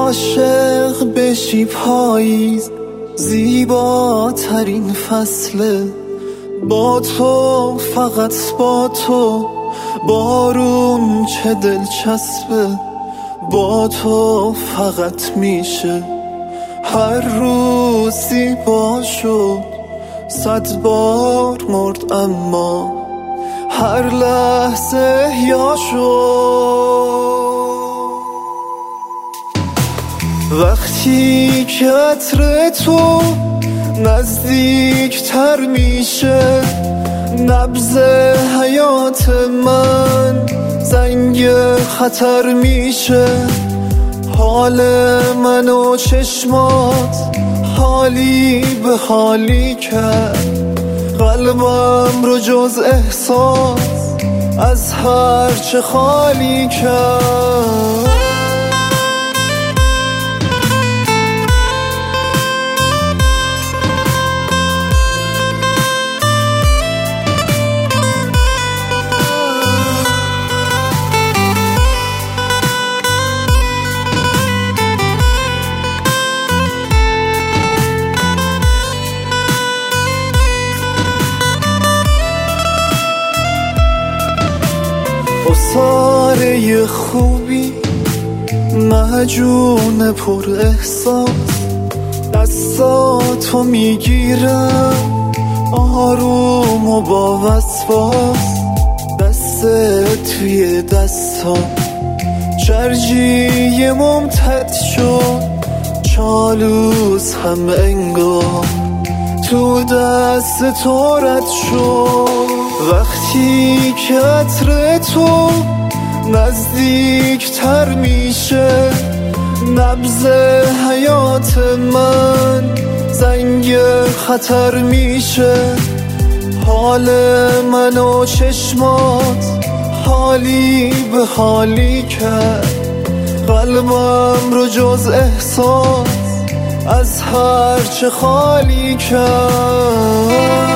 عاشق بشی پاییز، زیباترین فصله. با تو، فقط با تو، بارون چه دلچسبه. با تو فقط میشه هر روز زیبا شد. 100 بار مرد اما هر لحظه احیا شد. وقتی که عطر تو نزدیک تر میشه، نبض حیات من زنگ خطر میشه. حال من و چشمات حالی به حالی کرد. قلبم رو جز احساس از هر چه خالی کرد. اصاره خوبی مهجون پر احساس، دستاتو میگیرم آروم و با وسواس. دست توی دستام شرجی ممتد شد، چالوس هم انگار تو دست تو رد شد. وقتی که عطر تو نزدیک تر میشه، نبض حیات من زنگ خطر میشه. حال من و چشمات حالی به حالی کرد. قلبم رو جز احساس از هر چه خالی کرد.